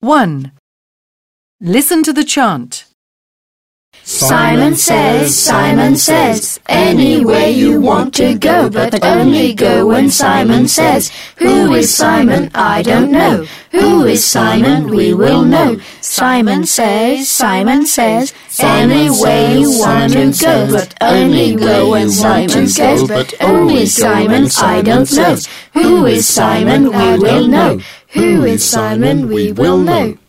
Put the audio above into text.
1. Listen to the chant. Simon says, anywhere you want to go, but only go when Simon says. Who is Simon? I don't know. Who is Simon? We will know. Simon says, anywhere you want to go, but only go when Simon says. But only Simon? I don't know. Who is Simon? We will know. Who is Simon? We will know.